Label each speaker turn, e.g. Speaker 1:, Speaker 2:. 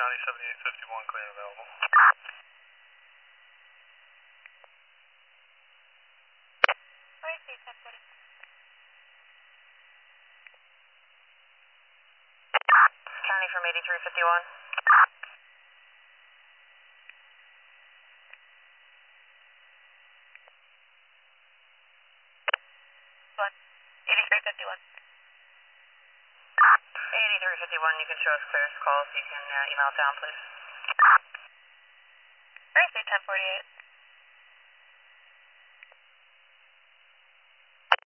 Speaker 1: County 7851, clear and available.
Speaker 2: County from 8351. 8351. 8351, you can show us clearest calls. You can email it down, please. 1048.